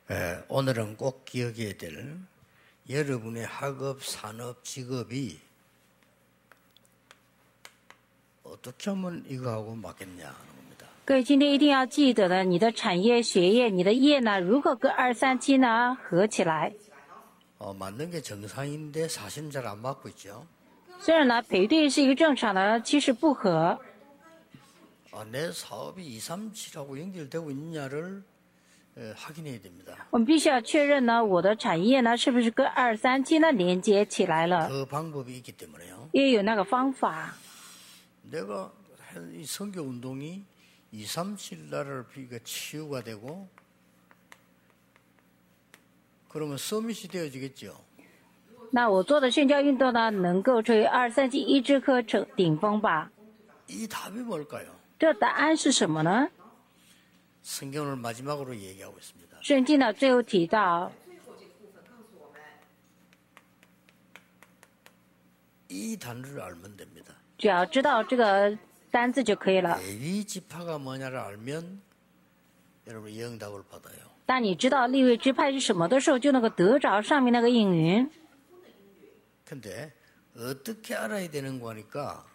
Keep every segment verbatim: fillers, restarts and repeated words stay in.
에, 오늘은 꼭 기억해야 될 여러분의 학업, 산업, 직업이 어떻게 하면 이거하고 맞겠냐 하는 겁니다. 各位今天一定要记得的，你的产业、学业、你的业呢，如何跟二三七呢合起来？ 어, 맞는 게 정상인데 사실은 잘 안 맞고 있죠. 虽然呢配对是一个正常的，其实不合。 아, 내 사업이 이삼칠하고 연결되고 있느냐를 에, 확인해야 됩니다. 我们必须要确认呢，我的产业呢是不是跟二三七呢连接起来了？ 그 방법이 있기 때문에요. 因为有那个方法。 내가 한 이 선교 운동이 이삼칠 날을 비가 치유가 되고 그러면 서밋이 되어지겠죠. 那我做的宣教运动呢，能够成为二三七医治课程顶峰吧？ 이 답이 뭘까요? 这答案是什么呢？ 성경을 마지막으로 얘기하고 있습니다. 圣经呢最后提到， 이 단어를 알면 됩니다. 只要知道这个单字就可以了。 레위 지파가 뭐냐를 알면 여러분 영답을 받아요. 当你知道立位支派是什么的时候，就能够得着上面那个应允。 근데 어떻게 알아야 되는 거니까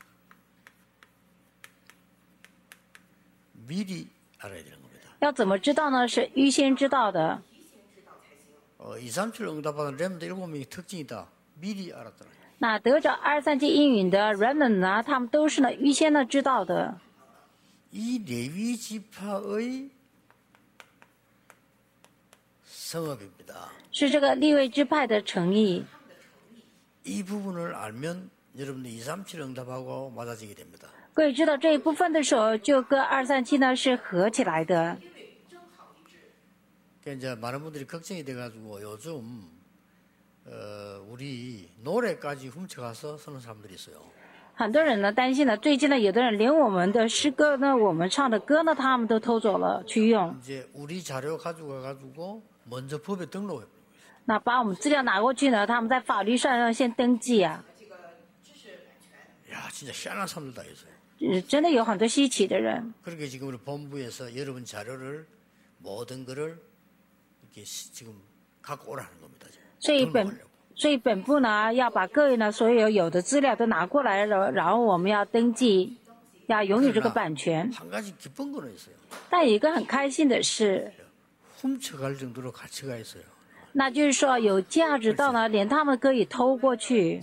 미리 알아야 되는 겁니다. 要怎么知道呢？是预先知道的。 어, 이삼칠 응답받은 렘드 일곱 명이 특징이다. 미리 알았더라. 那得着二三七应允的 remnant 呢，他们都是呢预先呢知道的。 이 레위 지파의 성업입니다. 是这个立位支派的诚意。 이 부분을 알면 여러분들 이삼칠 응답하고 맞아지게 됩니다. 各位知道这一部分的时候，就跟二三七呢是合起来的。 그러니까 이제 많은 분들이 걱정이 돼가지고 요즘 어, 우리 노래까지 훔쳐가서 쓰는 사람들이 있어요. 很多人呢担心呢，最近呢有的人连我们的诗歌呢，我们唱的歌呢，他们都偷走了去用。 이제 우리 자료 가져가가지고 먼저 법에 등록해. 那把我们资料拿过去呢，他们在法律上要先登记啊。 야, 진짜 희한한 사람들 다 있어요. 呃真的有很多稀奇的人。 그러니까 지금 우리 본부에서 여러분 자료를 모든 거를 이렇게 시- 지금 갖고 오라는 겁니다. 지금. 所以本 등록하려고. 所以本部呢要把各位呢所有有的资料都拿过来了，然后我们要登记，要拥有这个版权。 한 가지 기쁜 거는 있어요. 但有一个很开心的是， 훔쳐갈 정도로 가치가 있어요. 那就是说有价值到呢，连他们可以偷过去。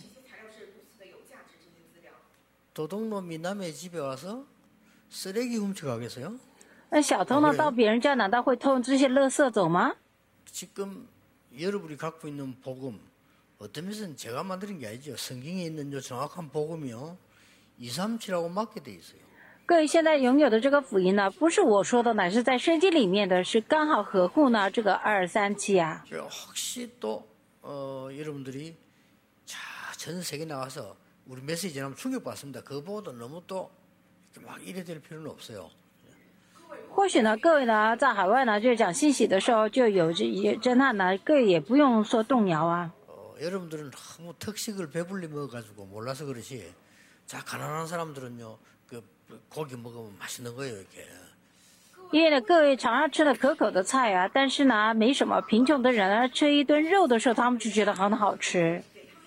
도둑놈이 남의 집에 와서 쓰레기 훔쳐가겠어요? 那小偷呢到别人家难道会偷这些垃圾走吗？ 지금 여러분이 갖고 있는 복음 어떤 면에서는 제가 만드는 게 아니죠. 성경에 있는 요 정확한 복음이요. 이삼칠하고 맞게 돼 있어요. 各位现在拥有的这个福音呢，不是我说的，乃是在圣经里面的，是刚好合乎呢这个二三七啊。 혹시 또 어, 여러분들이 자, 전 세계 나가서 우리 메시지 전하면 충격받습니다. 그거보다 너무 또 이렇게 막 이래 될 필요는 없어요. 或许呢，各位呢在海外呢就是讲信息的时候，就有这也侦探呢，各位也不用说动摇啊。 어, 여러분들은 너무 특식을 배불리 먹어가지고 몰라서 그렇지. 자, 가난한 사람들은요, 그 고기 먹으면 맛있는 거예요, 이렇게. 因为呢，各位常常吃的可口的菜啊，但是呢，没什么贫穷的人呢，吃一顿肉的时候，他们就觉得很好吃。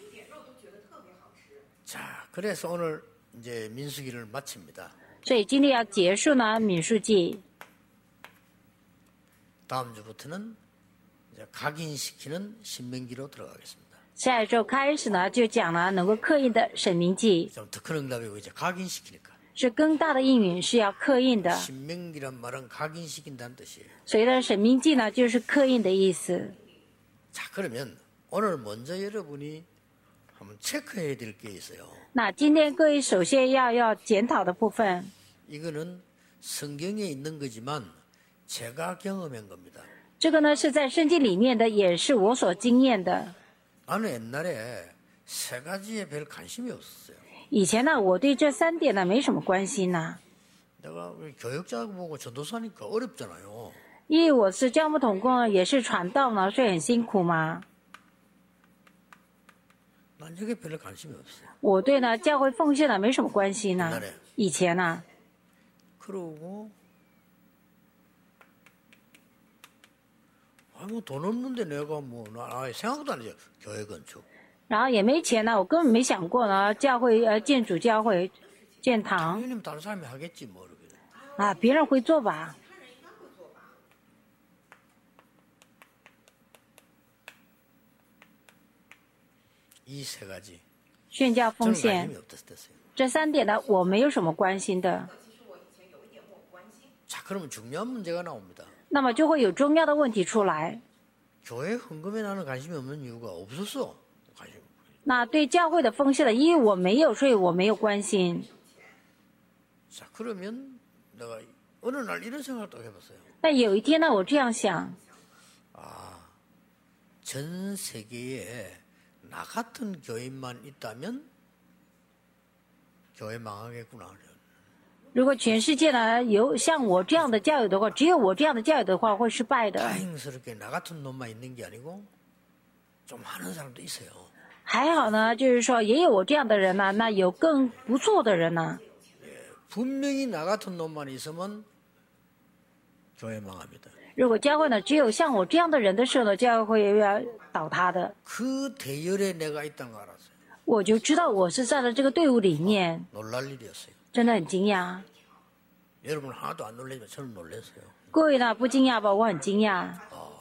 자, 그래서 오늘 이제 민수기를 마칩니다. 所以今天要结束呢，民数记。 다음 주부터는 이제 각인시키는 신명기로 들어가겠습니다. 下一周开始呢，就讲了能够刻印的神明记， 좀 더 큰 응답이고 이제 각인시키니까. 是更大的应允是要刻印的。 신명기란 말은 각인시킨다는 뜻이에요. 所以呢，神明记呢就是刻印的意思。 자, 그러면 오늘 먼저 여러분이 한번 체크해야 될 게 있어요. 那今天各位首先要要检讨的部分， 이거는 성경에 있는 거지만 제가 경험한 겁니다. 这个呢是在圣经里面的，也是我所经验的。 나는 옛날에 세 가지에 별 관심이 없었어요. 以前呢，我对这三点呢没什么关心呐， 내가 교육자 보고 전도사니까 어렵잖아요. 因为我是教牧同工，也是传道呢，所以很辛苦嘛。 난 이게 별로 관심이 없어요. 我对呢教会奉献呢没什么关系呢 옛날에 。 以前呢， 그러고 아, 뭐 돈 없는데 내가 뭐 나 생각도 안 해요. 교회 건축. 然后也没钱呢，我根本没想过呢，教会呃建主教会建堂 당연히 다른 사람이 하겠지 뭐 이렇게. 啊，别人会做吧？ 이 세 가지. 宣教奉 저는 献 관심이 없었어요. 这三点呢，我没有什么关心的。 자, 그러면 중요한 문제가 나옵니다. 那么就会有重要的问题出来。 교회 헌금에 나는 관심이 없는 이유가 없었어. 관심. 那对教会的奉献的，因为我没有，所以我没有关心。 자, 그러면 내가 어느 날 이런 생각을 또 해봤어요. 但有一天呢，我这样想， 전 세계에 나 같은 교인만 있다면 교회 망하겠구나. 如果全世界呢有像我这样的教友的话，只有我这样的教友的话，会失败的。 다행스럽게 나 같은 놈만 있는 게 아니고 좀 하는 사람도 있어요. 还好呢，就是说也有我这样的人呢，那有更不错的人呢。 분명히 나 같은 놈만 있으면 교회 망합니다. 如果教会呢只有像我这样的人的时候呢，教会要倒塌的。 그 대열에 내가 있다는 거 알았어요. 我就知道我是在了这个队伍里面， 놀랄 일이었어요. 真的很惊讶。 여러분 하나도 안 놀라지만 저는 놀랐어요. 各位呢不惊讶吧？我很惊讶，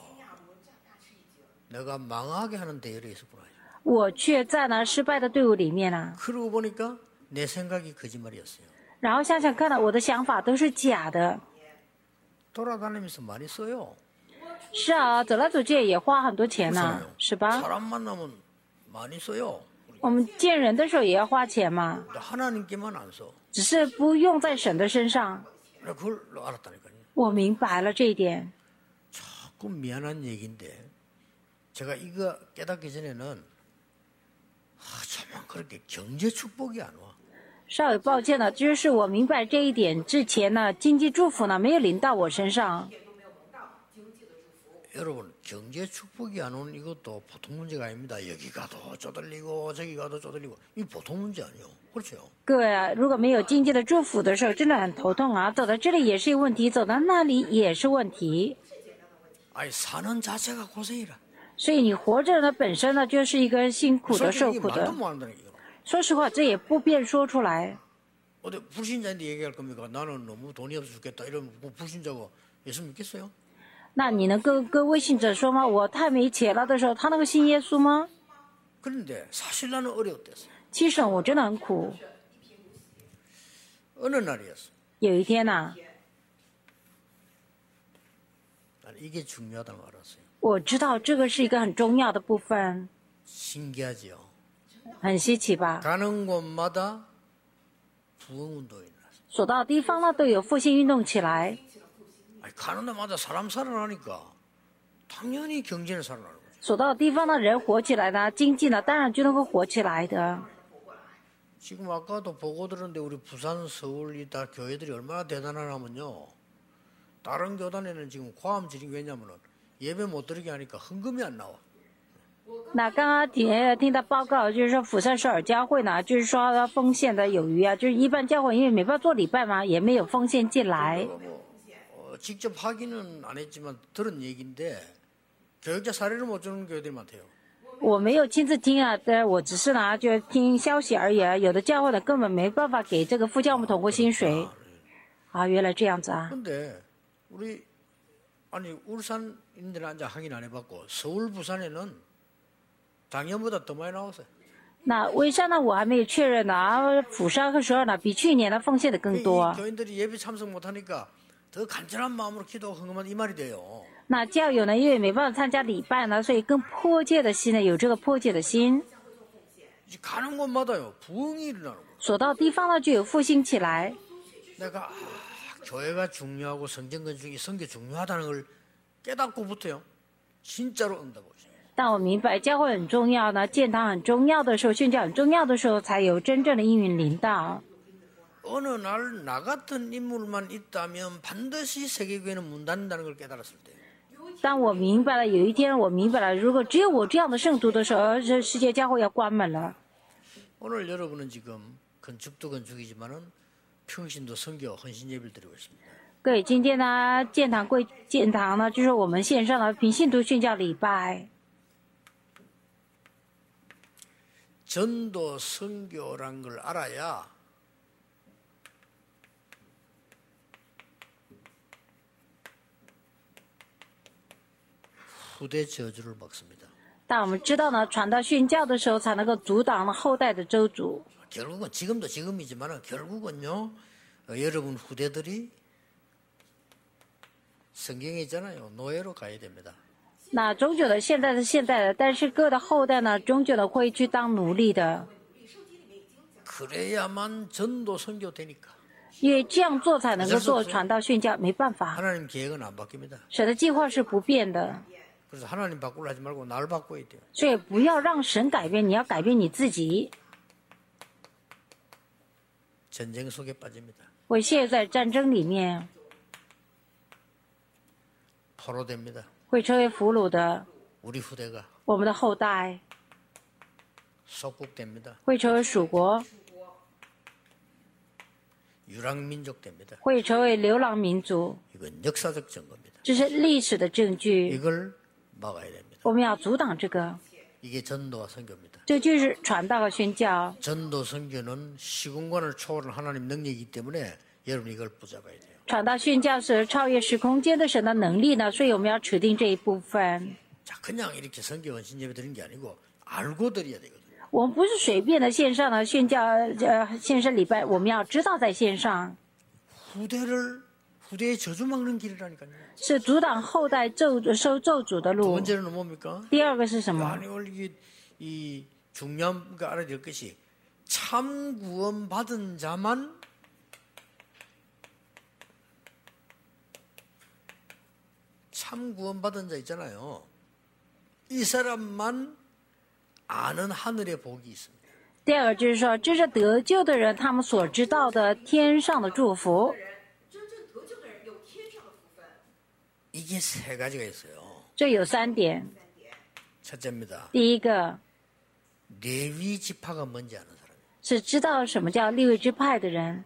내가 망하게 하는 대열에 있었구나. 我却在呢失败的队伍里面呢。 그러고 보니까 내 생각이 거짓말이었어요. 然后想想看呢，我的想法都是假的。 돌아다니면서 많이 써요. 是啊，走来走去也花很多钱呢， 그렇잖아요. 是吧？ 사람 만나면 많이 써요. 我们见人的时候也要花钱嘛， 근데 하나님께만 안 써. 只是不用在神的身上。 내가 그걸 알았다니까요. 我明白了这一点。 조금 미안한 얘기인데 제가 이거 깨닫기 전에는 아, 정말 그렇게 경제 축복이 안 와. 稍有抱歉呢，就是我明白这一点之前呢，经济祝福呢没有临到我身上。 여러분 경제 축복이 안 오는 이것도 보통 문제가 아닙니다. 여기 가도 쪼들리고 저기 가도 쪼들리고 이 보통 문제 아니에요. 그렇죠? 各位啊，如果没有经济的祝福的时候，真的很头痛啊。走到这里也是一个问题，走到那里也是问题。 아니 사는 자체가 고생이라. 所以你活着呢，本身呢就是一个辛苦的、受 솔직히 苦 말도 的。 못 한다는 얘기예요. 说实话，这也不便说出来。 어디 불신자인데 얘기할 겁니까? 나는 너무 돈이 없어 죽겠다. 이러면 그 불신자가 예수 믿겠어요? 那你能跟各位信者说吗？我太没钱了的时候，他能够信耶稣吗？ 그런데 사실 나는 어려웠댔어요. 其实我真的很苦。 어느 날이었어. 有一天呐、 나는 이게 중요하다는 걸 알았어요. 我知道这个是一个很重要的部分， 신기하지요. 很稀奇吧？ 가는 곳마다 부흥운동이 일어났어요. 所到的地方呢，都有复兴运动起来。 아니, 가는 데마다 사람 살아나니까 당연히 경제는 살아나는 거죠. 所到的地方呢，人活起来呢，经济呢，当然就能够活起来的。 지금 아까도 보고 들었는데 우리 부산, 서울이 다 교회들이 얼마나 대단하냐면요. 다른 교단에는 지금 과음질이 왜냐면은 예배 못 드리게 하니까 헌금이 안 나와. 那刚刚听听到报告，就是说釜山首尔教会呢，就是说奉献的有余啊，就是一般教会因为没办法做礼拜嘛，也没有奉献进来。 뭐, 어, 직접 확인은 안 했지만 들은 얘기인데 교육자 사례를 못 주는 교회들이 많대요. 我没有亲自听啊，但我只是呢，就听消息而已啊。有的教会呢，根本没办法给这个副教牧同工薪水。啊，原来这样子啊。 근데 우리 아니 울산인들 앉아 확인 안 해봤고 서울 부산에는 작년보다 더 많이 나왔어요. 那微山呢，我还没有确认呢啊。釜山和首尔呢，比去年的奉献的更多啊。 이 교인들이 예배 참석 못하니까 더 간절한 마음으로 기도하고 헌금한 이 말이 돼요. 那教友呢，因为没办法参加礼拜呢，所以更迫切的心呢，有这个迫切的心。 이제 가는 곳마다요 부흥이 일어나는 거예요. 所到地方呢，就有复兴起来。 내가 아, 교회가 중요하고 성전 건축이 성교 중요하다는 걸 깨닫고부터요 진짜로 응답 오죠. 但我明白教会很重要呢，建堂很重要的时候，宣教很重要的时候，才有真正的应允临到。 어느 날 나 같은 인물만 있다면 반드시 세계교회는 문 닫는다는 걸 깨달았을 때 当我明白了，有一天我明白了，如果只有我这样的圣徒的时候，这世界教会要关门了。 오늘 여러분은 지금 건축도 건축이지만은 평신도 선교 헌신 예배를 드리고 있습니다. 各位，今天呢，建堂贵建堂呢，就是我们线上的凭信徒宣教礼拜。 전도 선교란 걸 알아야 후대 저주를 막습니다. 但我们知道呢，传道宣教的时候，才能够阻挡了后代的咒诅。 결국은 지금도 지금이지만 결국은요, 어, 여러분 후대들이 성경에 있잖아요. 노예로 가야 됩니다. 那终究的，现在是现在的，但是各的后代呢，终究的会去当奴隶的。 그래야만 전도 선교 되니까. 因为这样做才能够做传道宣教，没办法。 하나님 계획은 안 바뀝니다. 神的计划是不变的， 그래서 하나님 바꾸려 하지 말고 나를 바꿔야 돼요. 所以不要让神改变，你要改变你自己。 전쟁 속에 빠집니다. 我现在在战争里面 포로됩니다. 会成为俘虏的， 우리 후대가 我们的后代 속국됩니다. 会成为属国， 유랑민족 됩니다. 会成为流浪民族。 이건 역사적 증거입니다. 这是历史的证据， 이걸 막아야 됩니다. 我们要阻挡这个。 이게 전도와 선교입니다. 这就是传道和宣教。 전도 선교는 시공간을 초월한 하나님 능력이기 때문에 여러분 이걸 붙잡아야 돼요. 传道宣教是超越时空间的神的能力呢，所以我们要指定这一部分。 자, 그냥 이렇게 선교 원신 예배 드리는 게 아니고 알고 드려야 되거든요. 我们不是随便的线上的宣教呃线上礼拜，我们要知道在线上 후대를 후대의 저주 막는 길이라니까요. 是阻挡后代咒受咒诅的 두 路。 번째는 뭡니까? 第二个是什么？ 아니 원래 이 중요한 거 알아야 될 것이 참 구원 받은 자만 참 구원 받은 자 있잖아요. 이 사람만 아는 하늘의 복이 있습니다. 第二个就是说，这是得救的人他们所知道的天上的祝福。 이게 세 가지가 있어요. 这有三点。 첫째입니다. 第一个 레위 지파가 뭔지 아는 사람. 是知道什么叫利未支派的人，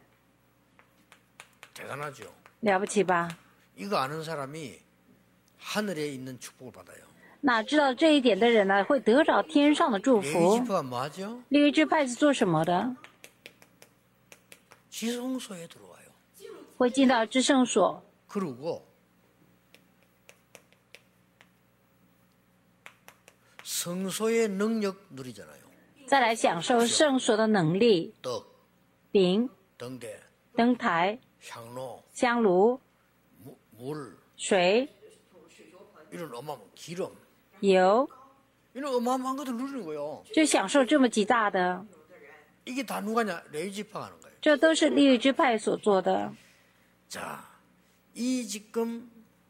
대단하죠. 了不起吧？ 이거 아는 사람이 하늘에 있는 축복을 받아요. 那知道这一点的人呢，会得着天上的祝 레위 福。 지파가 뭐하죠? 利未支派是做什么的？ 지성소에 들어와요. 会进到至圣所， 그리고 성소의 능력 누리잖아요. 再来享受圣所的能力。 떡, 饼、 등대, 灯台、 향로, 香炉、 무- 물, 水、 이런 어마어마한 기름, 油， 이런 어마어마한 것들 누리는 거예요. 就享受这么极大的， 이게 다 누가냐? 레위 지파가 하는 거예요. 这都是利未支派所做的。 자, 이 지금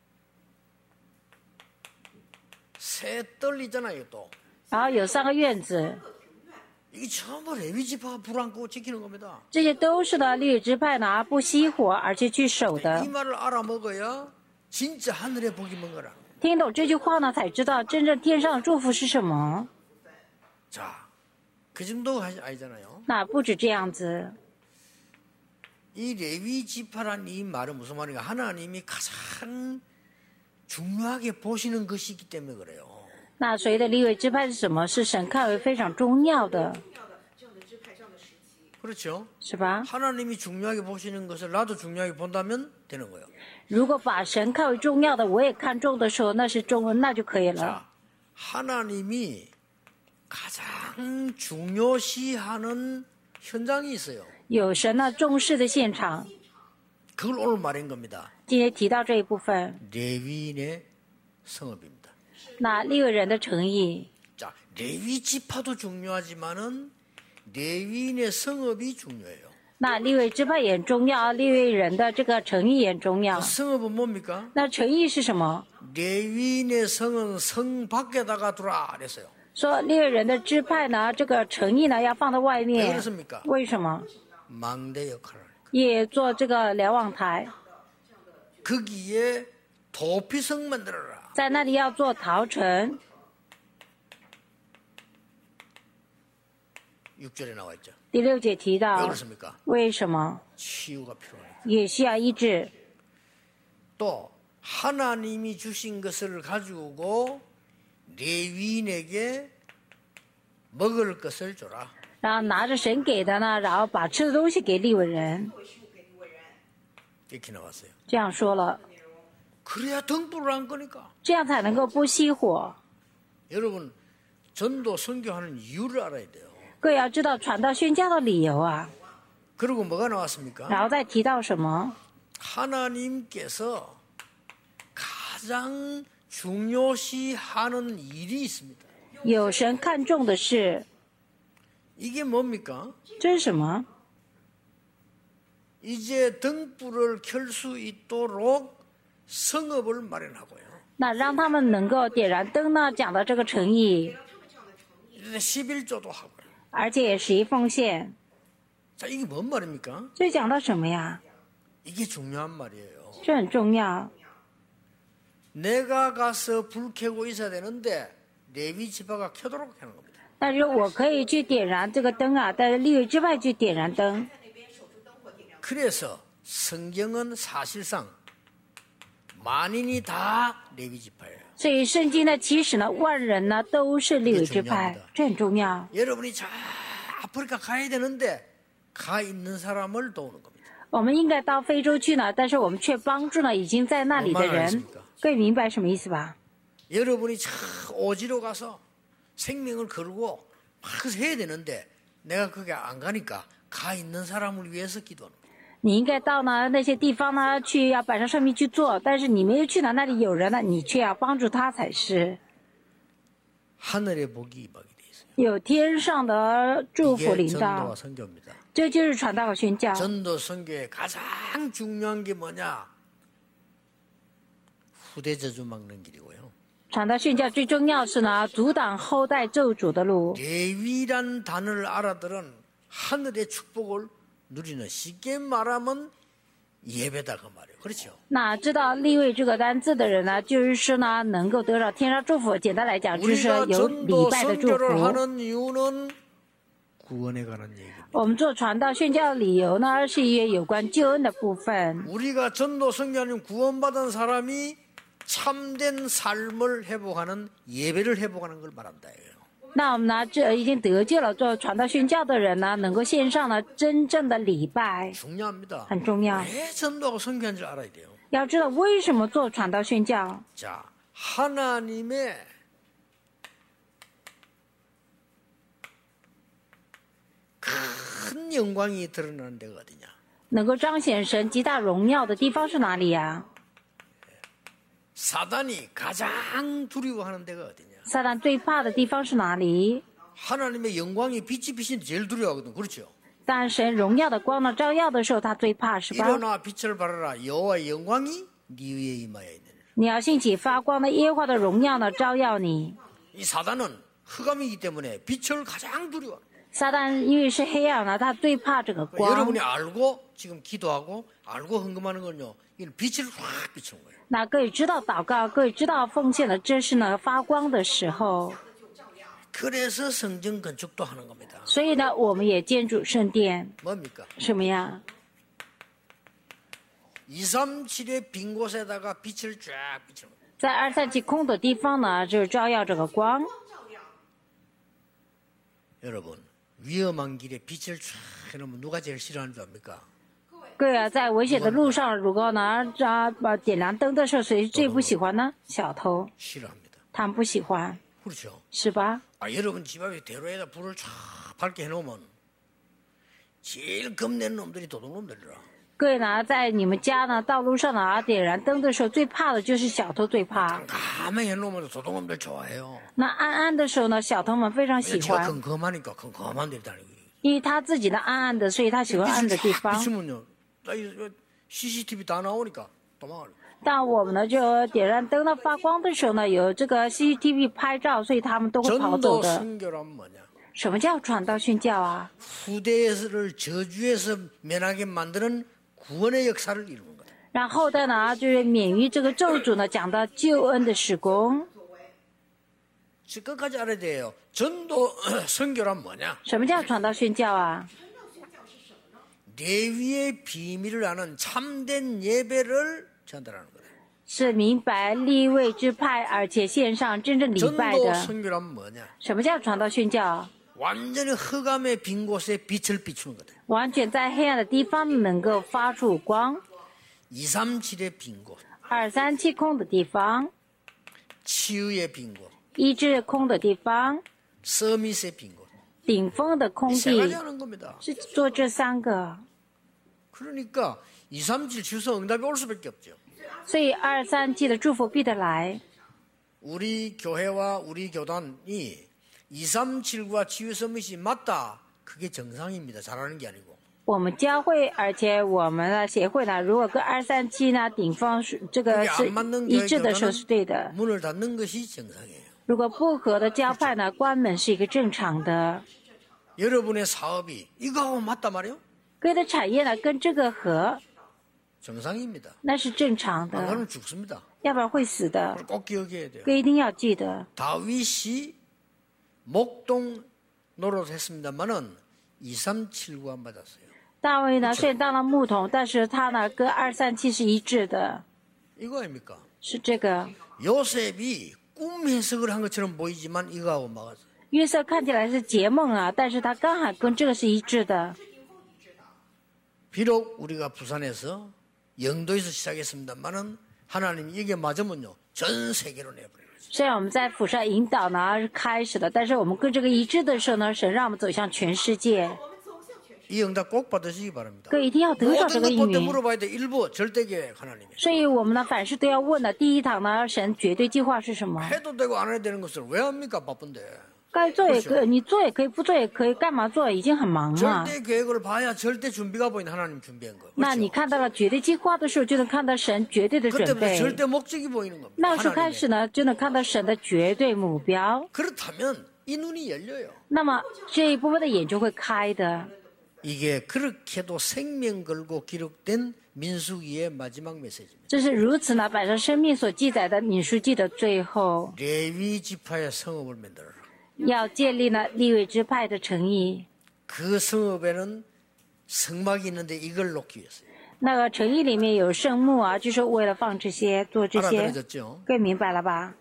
새 떨리잖아요, 또. 然后有三个院子， 이게 전부 레위 지파가 불 안 끄고 지키는 겁니다. 这些都是呢利未支派呢不熄火，而且去守 이 的。 말을 알아먹어야 진짜 하늘의 복이 뭔가라. 听懂这句话呢，才知道真正天上的祝福是什么。 자, 그 정도 하시- 아니잖아요. 那不止这样子， 이 레위 지파란 이 말은 무슨 말인가? 하나님이 가장 중요하게 보시는 것이기 때문에 그래요. 那所谓的利未支派是什么？是神看为非常重要的， 그렇죠? 是吧？ 하나님이 중요하게 보시는 것을 나도 중요하게 본다면 되는 거예요. 如果把神看为重要的，我也看重的时候，那是重，那就可以了。 자, 하나님이 가장 중요시하는 현장이 있어요. 有神呢重视的现场， 그걸 오늘 말한 겁니다. 今天提到这一部分， 레위인의 성업입니다. 那利未人的诚意， 자, 레위 지파도 중요하지만은 레위인의 성업이 중요해요. 那利未支派也很重要，利未人的这个诚意也很重要 그 。 성업은 뭡니까? 那诚意是什么？ 레위인의 성은 성 밖에다가 두라 그랬어요. 说利未人的支派呢，这个诚意呢要放在外 왜 面， 그렇습니까? 为什么？ 망대 역할을 하니까. 也做这个瞭望台， 거기에 도피성 만들어라. 在那里要做陶城。 육 절에 나와 있죠. 第六节提 왜 到， 그렇습니까? 为什么 치유가 필요하니까. 也需要医治？ 또 하나님이 주신 것을 가지고 레위인에게 먹을 것을 줘라. 然后拿着神给的呢，然后把吃的东西给利未人， 이렇게 나왔어요. 这样说了， 그래야 등불을 안 거니까. 这样才能够不熄火。 여러분 전도 선교하는 이유를 알아야 돼요. 各位要知道传道宣教的理由啊。 그리고 뭐가 나왔습니까? 然后再提到什么？ 하나님께서 가장 중요시하는 일이 있습니다. 有神看重的是， 이게 뭡니까? 这是什么？ 이제 등불을 켤 수 있도록 성읍을 마련하고요. 那让他们能够点燃灯呢？讲到这个诚意， 이제 십일조도 하고요. 而且也十一奉献， 자, 이게 뭔 말입니까? 这讲到什么呀？ 이게 중요한 말이에요. 这很重要。 내가 가서 불 켜고 있어야 되는데 레위 지파가 켜도록 하는 겁니다. 但是我可以去点燃这个灯啊，在利未之外去点燃灯。 그래서 성경은 사실상 만인이 다 레위 지파예요. 所以圣经呢，其实呢，万人呢都是利未支派，这很重要。 여러분이 저 아프리카 가야 되는데 가 있는 사람을 도우는 겁니다. 我们应该到非洲去呢，但是我们却帮助了已经在那里的人。各位明白什么意思吧？ 여러분이 저 오지로 가서 생명을 걸고 막 해야 되는데 내가 거기 안 가니까 가 있는 사람을 위해서 기도하는 거예요. 你应该到呢那些地方呢去要摆上生命去做，但是你没有去呢，那里有人呢，你却要帮助他才是。 하늘의 복이 임하게 돼 있어요. 有天上的祝福 이게 临 전도와 到， 선교입니다. 这就是传道和宣教。 전도 선교의 가장 중요한 게 뭐냐? 후대 저주 막는 길이고요. 传道宣教最重要是呢，阻挡后代咒诅的路。 레위란 단어를 알아들은 하늘의 축복을 누리는 쉽게 말하면 예배다 그 말이에요. 그렇죠? 那知道立位这个单字的人呢，就是说呢，能够得到天上祝福。简单来讲，就是说 우리가 有 전도 礼拜的祝 선교를 福。 하는 이유는 구원에 관한 얘기입니다. 我们做传道宣教的理由呢，是因为有关救恩的部分。 우리가 전도 선교하는 구원받은 사람이 참된 삶을 회복하는 예배를 회복하는 걸 말한다. 那我们呢，这已经得救了，做传道宣教的人呢，能够献上了真正的礼拜， 중요합니다. 很重要。 왜 전도하고 선교한 줄 알아야 돼요. 要知道为什么做传道宣教？ 자, 하나님의 큰 영광이 드러나는 데가 어디냐? 能够彰显神极大荣耀的地方是哪里呀？ 사단이 가장 두려워하는 데가 어디냐? 撒旦最怕的地方是哪里？ 하나님의 영광이 빛이 빛이 제일 두려워하거든. 그렇죠? 但神荣耀的光呢照耀的时候，他最怕是吧？ 일어나 빛을 발하라. 여호와의 영광이 네 위에 임하여 있느니라. 你要兴起发光的耶和华的荣耀呢照耀你。 이 사단은 흑암이기 때문에 빛을 가장 두려워합니다. 撒旦因为是黑暗呢，他最怕这个光。 여러분이 알고 지금 기도하고 알고 헌금하는 건요. 이 빛을 확 비추는 거예요. 那各位知道祷告，各位知道奉献的，这是呢发光的时候。 그래서 성전 건축도 하는 겁니다. 所以呢，我们也建筑圣殿， 뭡니까? 什么呀？ 이삼칠의 빈 곳에다가 빛을 쫙 비추는 거예요. 在二三七空的地方呢，就是照耀这个光。 여러분, 위험한 길에 빛을 쫙 해놓으면 누가 제일 싫어하는 줄 압니까? 各位啊，在危险的路上，如果呢啊把点亮灯的时候，谁最不喜欢呢？小偷， 싫어합니다. 他们不喜欢， 그렇죠? 是吧？ 아, 여러분 집 앞에 대로에다 불을 쫙 밝게 해놓으면 제일 겁내는 놈들이 도둑놈들이라. 各位呢，在你们家呢道路上呢啊点燃灯的时候，最怕的就是小偷，最怕。 가만히 해놓으면 도둑놈들 좋아해요. 那暗暗的时候呢，小偷们非常喜 제가 欢， 컴컴하니까 컴컴한 데 다니고. 因为他自己的暗暗的，所以他喜欢暗的地 쫙 方。 비추면요. 씨씨티비 다 나오니까 도망가요. 但我们呢，就点燃灯呢发光的时候呢，有这个 C C T V 拍照，所以他们都会跑 전도 走的。 선교란 뭐냐? 什么叫传道宣教啊？ 후대를 저주에서 면하게 만드는 구원의 역사를 이루는 거다. 让后代呢，就是免于这个咒诅呢，讲到救恩的施工。 즉 끝까지 알아야 돼요. 전도 선교란 뭐냐? 什么叫传道宣教啊？ 레위의 비밀을 아는 참된 예배를 전달하는 거예요. 是明白立位之派，而且线上真正礼拜 전도 的。 선교란 뭐냐? 什么叫传道宣教？ 완전히 흑암의 빈 곳에 빛을 비추는 거다. 完全在黑暗的地方能够发出光。 이삼칠의 빈 곳, 二三七空的地方， 치유의 빈 곳, 医治空的地方， 서밋의 빈 곳. 顶峰的空 세 가지 地， 하는 겁니다. 是做这三个。 그러니까 이삼칠 주소 응답이 올 수밖에 없죠. 所以二三七的祝福必得来。 우리 교회와 우리 교단이 이삼칠과 치유 서밋이 맞다. 그게 정상입니다. 잘하는 게 아니고. 我们教会，而且我们的协会呢，如果跟二三七呢顶峰是这个 그게 是 안 맞는 一 교회 致的时候是对的。 교단은 문을 닫는 것이 정상이에요. 如果不合的教派呢，关门是一个正常的。 여러분의 사업이 이거하고 맞단 말이에요? 各位的产业呢跟这个合， 정상입니다. 那是正常 안 的， 그러면 죽습니다. 要不然会死的。 그걸 꼭 기억해야 돼요. 各位一定要记得， 다윗이 목동 노릇했습니다만은 이삼칠과 맞았어요. 大卫呢虽然当了牧童，但是他呢跟二三七是一致的， 이거 아닙니까? 是这个。 요셉이 꿈 해석을 한 것처럼 보이지만 이거하고 맞았어요. 约瑟看起来是解梦啊，但是他刚好跟这个是一致的。 비록 우리가 부산에서 영도에서 시작했습니다만은 하나님이 이게 맞으면요 전 세계로 내버려요. 虽然我们在釜山引导呢是开始的，但是我们跟这个一致的时候呢，神让我们走向全世界。 이 응답 꼭 받으시기 바랍니다. 各位一定要得到这 모든 个 것 应 볼 때 允。 물어봐야 돼. 일부 절대계획 하나님이. 所以我们呢凡事都要问的。第一堂呢，神绝对计划是什么？ 해도 되고 안 해도 되는 것을 왜 합니까? 바쁜데. 该做也可以，你做也可以，不做也可以，干嘛做？已经很忙了。 절대 계획을 봐야 절대 준비가 보이는 하나님 준비한 거. 那你 그렇죠? 看到了绝对计划的时候，就能看到神绝对的准 그때부터 备。 절대 목적이 보이는 겁니다. 那时候开 하나님의. 始呢，就能看到神的绝对目标。 그렇다면 이 눈이 열려요. 那么这一部分的眼就会开的。 이게 그렇게도 생명 걸고 기록된 민수기의 마지막 메시지입니다. 这是如此呢，摆上生命所记载的民数记的最后， 레위 지파의 성읍을 만들어라. 要建立呢立位支派的诚意。 그 성읍에는 성막이 있는데 이걸 놓기 위해서요. 那个诚意里面有圣幕啊，就是为了放这些做这些， 알아들어졌죠? 各位明白了吧？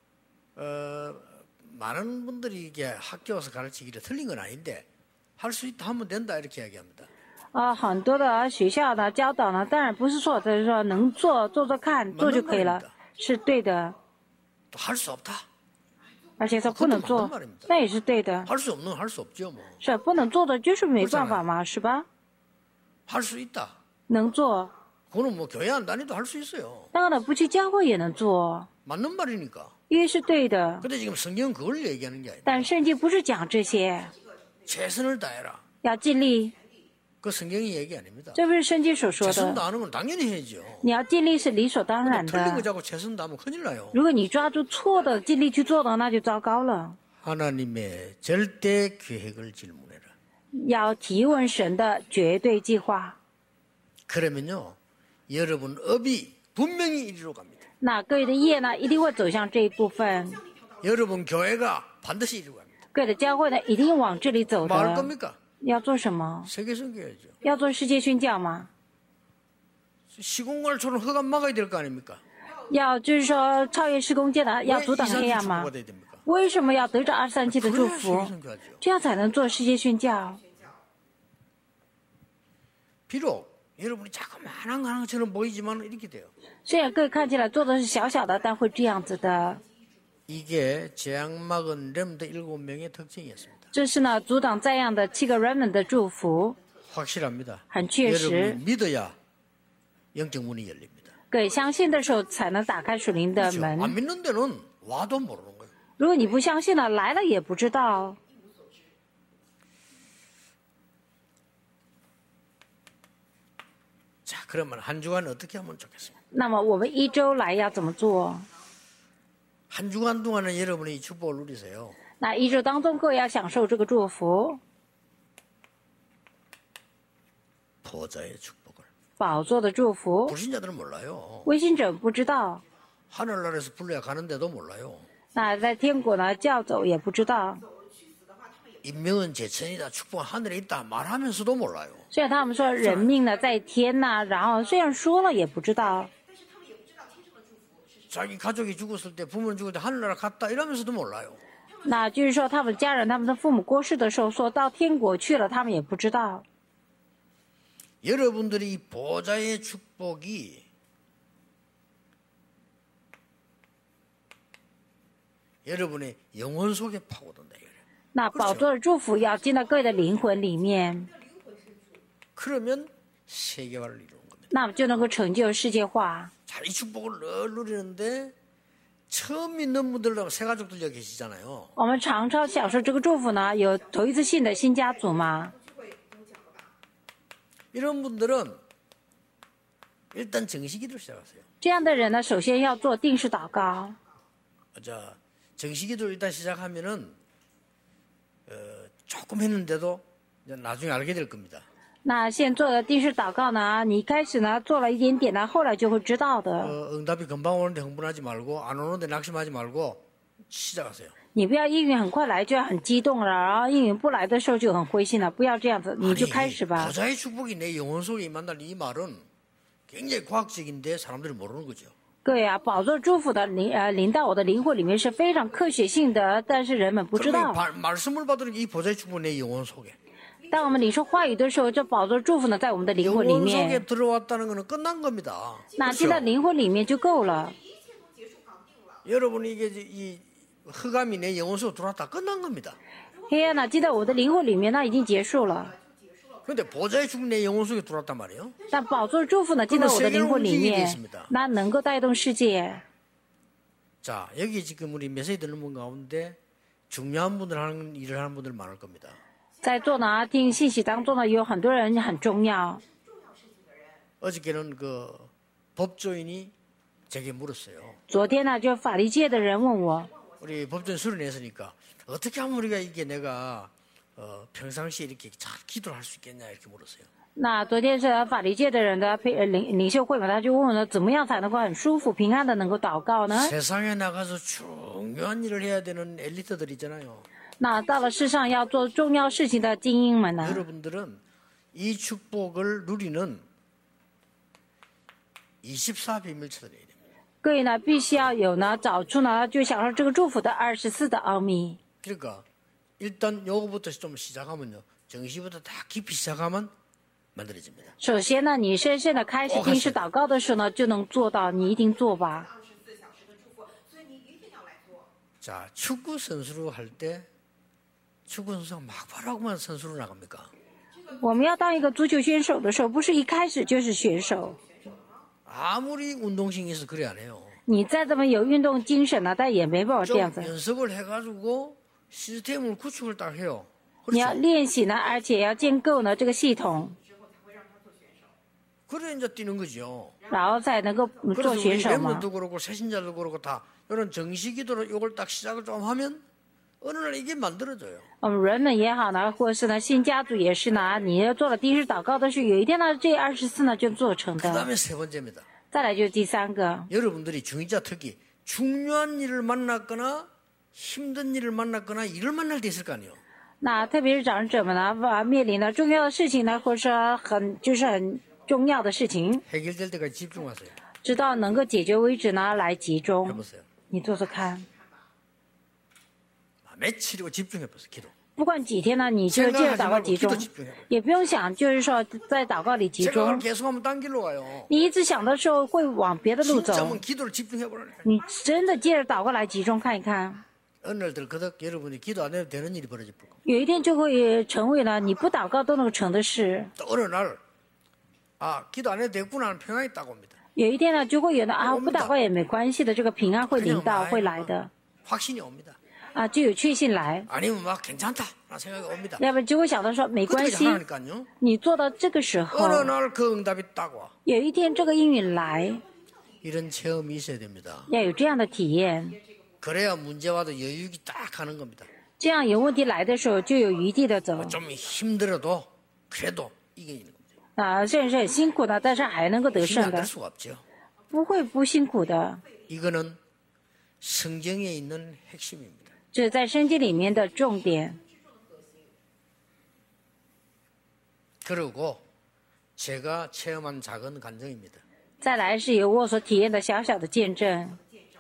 어, 많은 분들이 이게 학교 와서 가르치기를 틀린 건 아닌데 할 수 있다 하면 된다 이렇게 이야기합니다. 啊，很多的学校呢教导呢，当然不是错，就是说能做做做看，做就可以了，是对的。 또 할 수 없다. 而且说不能做，那也是对的。 할 수 없는 할 수 없죠 뭐. 是不能做的，就是没办法嘛，是吧？ 할 수 있다. 能做， 그거는 뭐 교회 안 다니도 할 수 있어요. 当然不去教会也能做， 맞는 말이니까. 因为是对的。 근데 지금 성경은 그걸 얘기하는 게 아니라 但圣经不是讲这些， 최선을 다해라. 要尽力， 그 성경이 얘기 아닙니다. 这不是圣经所说 최선 的。 다하는 건 당연히 해야죠. 你要尽力是理所当然 틀린 거 的。 자꾸 최선 다하면 큰일 나요. 如果你抓住错的，尽力去做的，那就糟糕了。 하나님의 절대 계획을 질문해라. 要提问神的绝对计划， 그러면요, 여러분 업이 분명히 이리로 갑니다. 那各位的业呢，一定会走向这一部分。 여러분 교회가 반드시 이리로 갑니다. 各位的教会呢，一定往这里走 뭐 할 的。 겁니까? 要做什么？ 세계 선교해야죠. 要做世界宣教吗？ 시공간처럼 흑암 막아야 될 거 아닙니까? 要就是说超越时空界的，要 왜 阻挡黑暗 이산주 吗 축복가 ？ 돼야 됩니까? 为什么要得着二三七的祝 그래야 福 세계 ？ 선교하죠. 这样才能做世界宣教。 비록 여러분이 자꾸만 하는 것처럼 보이지만 이렇게 돼요. 虽然各位看起来做的是小小的，但会这样子的。 이게 재앙막은 렘드 일곱 명의 특징이었습니다. 这是呢，阻挡这样的七个 remnant 的祝福， 확실합니다. 很确实。 여러분이 믿어야 영적 문이 열립니다. 各位相信的时候，才能打开属灵的 그렇죠? 门。 안 믿는 데는 와도 모르는 거예요. 如果你不相信了，来了也不知道。 자, 그러면 한 주간 어떻게 하면 좋겠습니까? 那么我们一周来要怎么做？ 한 주간 동안은 여러분이 이 축복을 누리세요. 那一周当中，各位要享受这个祝福， 보좌의 축복을. 宝座的祝福。 불신자들은 몰라요. 微信者不知道， 하늘나라에서 불러야 가는데도 몰라요. 那在天国呢叫走也不知道。 인명은 제천이다, 축복은 하늘에 있다 말하면서도 몰라요. 虽然他们说人命呢在天呐、然后虽然说了也不知道。 자기 가족이 죽었을 때 부모는 죽을 때 하늘나라 갔다 이러면서도 몰라요. 那就是说，他们家人、他们的父母过世的时候，说到天国去了，他们也不知道。 여러분들이 이 보좌의 축복이 여러분의 영혼 속에 파고든다. 那宝座的祝福要进到各位的灵魂里面， 그러면 세계화를 이루는 겁니다. 那么就能够成就世界化。 자, 이 축복을 늘 누리는데 처음 믿는 분들도 새 가족들 여기 계시잖아요. 我们常常享受这个祝福呢，有头一次性的新家族嘛。 이런 분들은 일단 정식기도를 시작하세요. 这样的人呢，首先要做定时祷告。 자, 정식기도를 일단 시작하면은 어, 조금 했는데도 이제 나중에 알게 될 겁니다. 那先做的定时祷告呢，你一开始呢做了一点点呢，后来就会知道的。 어, 응답이 금방 오는데 흥분하지 말고 안 오는데 낙심하지 말고 시작하세요. 你不要应允很快来就很激动了，然后应允不来的时候就很灰心了，不要这样子，你就开始吧。 보좌의 축복이 내 영혼 속에 임한다는 이 말은 굉장히 과학적인데 사람들이 모르는 거죠. 各位啊，宝座祝福的临呃临到我的灵魂里面是非常科学性的，但是人们不知 그러면 道。 바- 말씀을 받으는 이 보좌의 축복이 내 영혼 속에 当我们领受话语的时候，这宝座祝福呢在我们的灵魂里 영혼 面， 속에 들어왔다는 것은 끝난 겁니다. 那进到 그렇죠? 灵魂里面就够了。 여러분이 이게 이제 이 흑암이 내 영혼 속에 들어왔다 끝난 겁니다. 黑暗呢进到我的灵魂里面，那已经结束了。 그런데 보좌의 축복이 내 영혼 속에 들어왔단 말이에요. 但宝座祝福呢进到我的灵魂里面，那能够带动世界。 자, 여기 지금 우리 메시지 듣는 분 가운데 중요한 분들 하는 일을 하는 분들 많을 겁니다. 在座呢听信息当中呢，有很多人很重要。 어저께는 그 법조인이 제게 물었어요. 昨天呢，就法律界的人问我， 우리 법조인 수련했으니까 어떻게 하면 우리가 이게 내가 어, 평상시에 이렇게 잘 기도를 할 수 있겠냐 이렇게 물었어요. 那昨天是法律界的人的配呃领领袖会嘛，他就问我呢，怎么样才能够很舒服、平安的能够祷告呢？ 세상에 나가서 중요한 일을 해야 되는 엘리트들 있잖아요. 那到了世上要做重要事情的精英们呢？ 여러분들은 이 축복을 누리는 이십사 비밀 찾아내야 됩니다. 各位呢，必须要有呢，找出呢，就享受这个祝福的二十四的奥秘。 그러니까 일단 요거부터 좀 시작하면요. 정시부터 다 깊이 시작하면 만들어집니다. 首先呢，你深深的开始定时祷告的时候呢，就能做到，你一定做吧。 자, 축구 선수로 할 때 축구 선수가 막바라고만 선수로 나갑니까? 我们要当一个足球选手的时候，不是一开始就是选手。 아무리 운동신이 있어 그래 안 해요. 你再怎么有运动精神呢，但也没办法这 좀 样子。 연습을 해가지고 시스템을 구축을 딱 해요. 你要 그렇죠? 练习呢，而且要建构呢这个系统， 그래 이제 뛰는 거죠. 然后才能够做 그래서 选 우리 手嘛。 렘넌트도 그렇고 새신자도 그렇고 다 이런 정식기도로 이걸 딱 시작을 좀 하면 어느 날 이게 만들어져요. 我们人们也好呢，或者是呢新家族也是呢，你要做了第一次祷告的时候，有一天呢，这二十四呢就做成 그 的。 다음에 세 번째입니다. 再来就是第三个， 여러분들이 중위자 특히 중요한 일을 만났거나 힘든 일을 만났거나 일을 만날 때 있을 거 아니에요. 那特别是长者们呢，啊面临的重要的事情呢，或者说很就是很重要的事情， 해결될 때까지 집중하세요. 直到能够解决为止呢，来集中。 해보세요. 你做做看， 며칠이고 집중해보세요. 기도. 不管几天呢，你就接着祷告集中，也不用想，就是说在祷告里集 생각을 中。 계속하면 딴 길로 가요. 你一直想的时候会往别的路 진짜 走 한번 ， 기도를 집중해보라니까. 你真的接着祷告来集中看一看， 어느 날들 그덕 여러분이 기도 안 해도 되는 일이 벌어질 거고 有一天就会成为了你不祷告都能成的事。 또 어느 날 아 기도 안 해도 되구나 하는 평안이 딱 옵니다. 有一天呢，就会有的啊，不祷告也没关系的，这个平安会临到，会来的 확신이 옵니다. 啊，就有确信来。 아니면 막 괜찮다 라는 생각이 옵니다. 要不就会想到说没关 그때까지 系， 하라니까요. 你做到这个时候， 어느 날 그 응답이 딱 와. 有一天这个应允来， 이런 체험이 있어야 됩니다. 要有这样的体验， 그래야 문제와도 여유있게 딱 가는 겁니다. 这样有问题来的时候就有余地的走 좀 힘들어도 그래도 이기는 겁니다. 啊，虽然是很辛苦的，但是还能够得 힘이 胜 안 的 될 ， 수가 없죠. 不会不辛苦的。 이거는 성경에 있는 핵심입니다. 这是在圣经里面的重点。 그리고 제가 체험한 작은 간증입니다. 再来是由我所体验的小小的见证。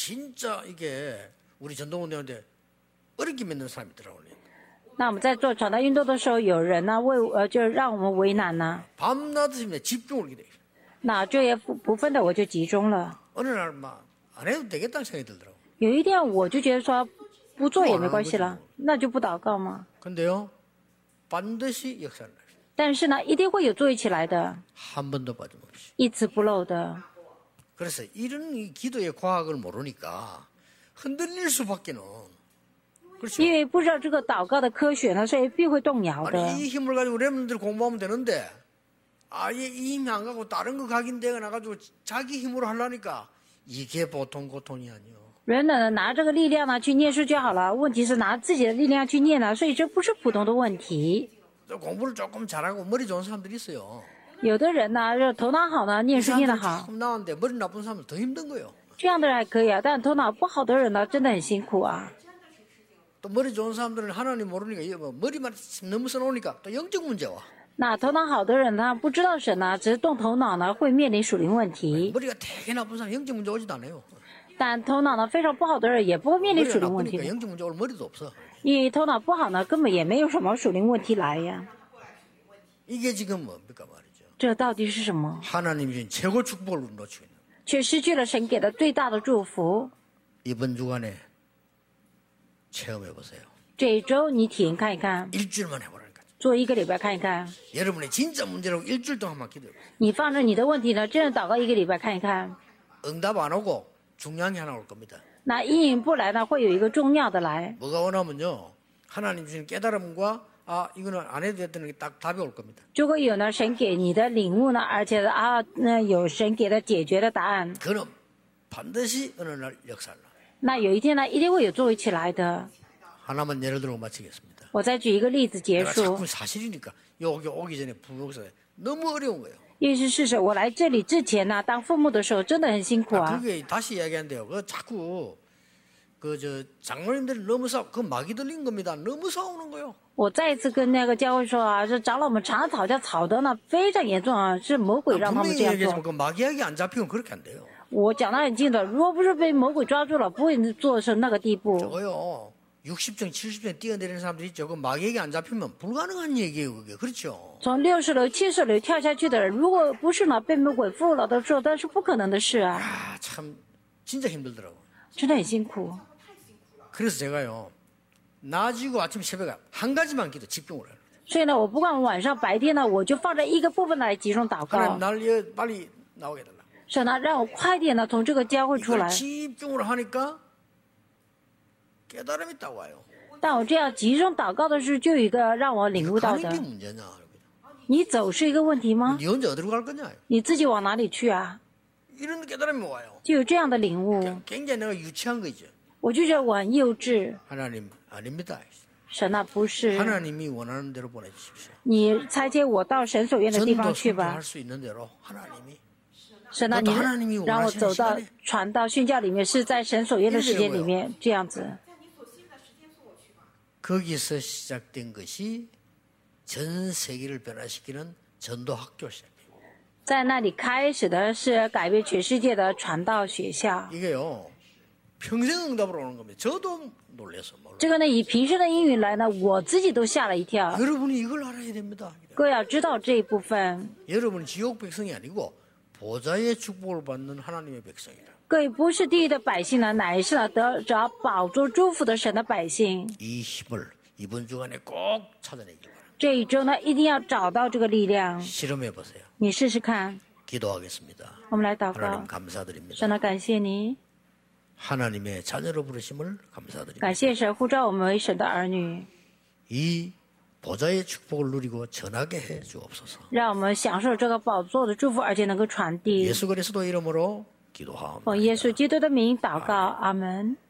진짜 이게 우리 전도원들한테 어렵게 믿는 사람이 있더라고요. 那我们在做传道运动的时候，有人呢为呃就让我们为难呢， 밤낮에 집중을 하게 돼요. 那这些不不分的我就集中了。 어느 날 막 안 해도 되겠다는 생각이 들더라고요. 有一天我就觉得说不做也没关系了，那就不祷告吗？ 근데요, 반드시 역사를 나요. 但是呢，一定会有做一起来的， 한 번도 빠짐없이. 一词不漏的。 그래서 이런 이 기도의 과학을 모르니까 흔들릴 수밖에는. 그렇죠. 因为不知道这个祷告的科学呢，所以必会动摇的。 아니, 이 힘을 가지고 렘들 공부하면 되는데 아예 이 힘이 안 가고 다른 거 각인대가 나가지고 자기 힘으로 하려니까 이게 보통 고통이 아니요. 人呢拿这个力量呢去念书就好了，问题是拿自己的力量去念呢，所以这不是普通的问题。 공부를 조금 잘하고 머리 좋은 사람들이 있어요. 有的人呢，就头脑好呢，念书念得好， 조금 나왔는데 머리 나쁜 사람은 더 힘든 거예요. 这样的人还可以啊，但头脑不好的人呢，真的很辛苦啊。 또 머리 좋은 사람들은 하나님 모르니까 이거 뭐 머리만 너무 써놓으니까 또 영적 문제 와. 那头脑好的人呢，不知道神呢，只是动头脑呢，会面临属灵问题。 머리가 되게 나쁜 사람 영적 문제 오지도 않아요. 但头脑呢非常不好的人，也不会面临 머리가 属灵问 나쁘니까 题， 영적 문제 올 머리도 없어. 因为头脑不好呢，根本也没有什么属灵问题来呀。 이게 지금 뭡니까 말이죠. 这到底是什么？ 하나님이 주신 최고 축복을 놓치고 있는. 却失去了神给的最大的祝福。 이번 주간에 체험해 보세요. 这一周你体验看一看， 일주일만 해보라니까. 做一个礼拜看一看。 여러분의 진짜 문제라고 일주일 동안만 기도해 보세요. 你放着你的问题呢，真的祷告一个礼拜看一看。 응답 안 오고 중요한 게 하나 올 겁니다. 那应允不来呢，会有一个重要的来。 뭐가 오냐면요. 하나님 주신 깨달음과 아 이거는 안 해도 됐다는 게 딱 답이 올 겁니다. 如果有呢神给你的领悟呢，而且啊，那有神给的解决的答案， 그는 반드시 어느 날 역사를. 那有一天呢，一定会有作为起来的。 하나만 예를 들어 마치겠습니다. 我再举一个例子结 내가 束， 자꾸 사실이니까 여기 오기 전에 부목사에 너무 어려운 거예요. 因为是事实。我来这里之前呢，当父母的时候真的很辛苦 아, 啊。 그게 다시 이야기한대요. 그 자꾸 그 저 장로님들이 너무 싸, 그 마귀 들린 겁니다. 너무 싸우는 거요. 我再一次跟那个教会说啊，这长老们常常吵架，吵得呢非常严重啊，是魔鬼让他们 분명히 这样 얘기했지만 做。 그 마귀에게 안 잡히면 그렇게 안 돼요. 我讲得很清楚，如果不是被魔鬼抓住了，不会做成那个地步。 저거요. 육십 층, 칠십 층 뛰어내리는 사람들 있죠. 그 마귀에게 안 잡히면 불가능한 얘기예요, 그게. 그렇죠. 从六十楼、七十楼跳下去的人，如果不是呢被魔鬼附了的时候，那是不可能的事啊， 아, 참 진짜 힘들더라고. 真的很辛苦。 그래서 제가요. 낮이고 아침 새벽에 한 가지만 기도 집중을 해요. 所以呢，我不管晚上白天呢，我就放在一个部分来集中祷 하나님 告， 날 여- 빨리 나오게 해달라. 神呢让我快点呢从这个教会出 이걸 来。 집중을 하니까 깨달음이 딱 와요. 但我这样集中祷告的时候，就有一个让我领悟到 가는 게 的： 문제냐. 你走是一个问题吗？ 네 혼자 어디로 갈 거냐. 你自己往哪里去啊？ 이런 깨달음이 와요. 就有这样的领悟， 굉장히 내가 유치한 거죠. 我就觉得我很幼稚。 하나님 아닙니다. 神啊，不是， 하나님이 원하는 대로 보내주십시오. 你差遣我到神所愿的地 전도 方去吧 선교할 。수 있는 대로 하나님이 神啊，你让我走到传道宣教里面，是在神所愿的时间里面这样子。 거기서 시작된 것이 전 세계를 변화시키는 전도 학교 시작. 在那里开始的是改变全世界的传道学校。 이게요 평생 응답으로 오는 겁니다. 저도 놀래서 몰라. 这个呢，以平生的英语来呢，我自己都吓了一跳。 여러분이 이걸 알아야 됩니다. 各位要知道这一部分， 여러분은 지옥 백성이 아니고 보좌의 축복을 받는 하나님의 백성이다. 各位不是地狱的百姓呢，乃是呢得着宝珠祝福的神的百姓。 이 힘을 이번 주간에 꼭 찾아내길 바랍니다. 这一周呢，一定要找到这个力量。 실험해 보세요. 你试试看。 기도하겠습니다. 我们来祷 하나님 告， 감사드립니다. 神啊，感谢你， 하나님의 자녀로 부르심을 감사드립니다. 感谢神呼召我们为神的儿女， 이 보좌의 축복을 누리고 전하게 해 주옵소서. 让我们享受这个宝座的祝福，而且能够传递。 예수 그리스도 이름으로 기도하옵나이다. 奉耶稣基督的名祷告，阿门。